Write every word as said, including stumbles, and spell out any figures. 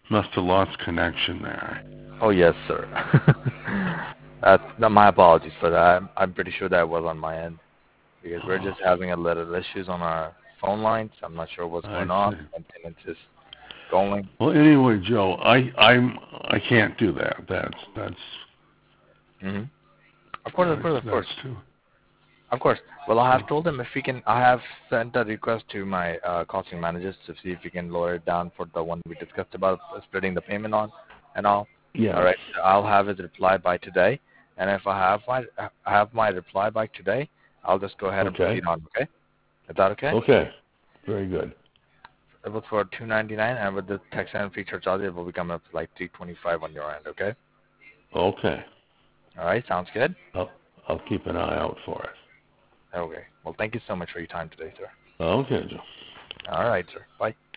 Must have lost connection there. Oh yes, sir. That's no, my apologies for that. I'm, I'm pretty sure that was on my end because we're Oh, just having a little issues on our phone lines. I'm not sure what's I going on. see. Maintenance is going. Well, anyway, Joe, I I'm I can't do that. That's that's hmm Of course, of that's course, of that's course, too. of course. Well, I have told him if we can. I have sent a request to my uh, costing managers to see if we can lower it down for the one we discussed about uh, splitting the payment on and all. All Yes. right. So I'll have his reply by today, and if I have my I have my reply by today, I'll just go ahead and Okay. proceed on. Okay. Is that okay? Okay. Very good. It was for two ninety nine, and with the tax and feature charge, it will be coming up to like three twenty five on your end. Okay. Okay. All right. Sounds good. I'll I'll keep an eye out for it. Okay. Well, thank you so much for your time today, sir. Okay, Joe. All right, sir. Bye.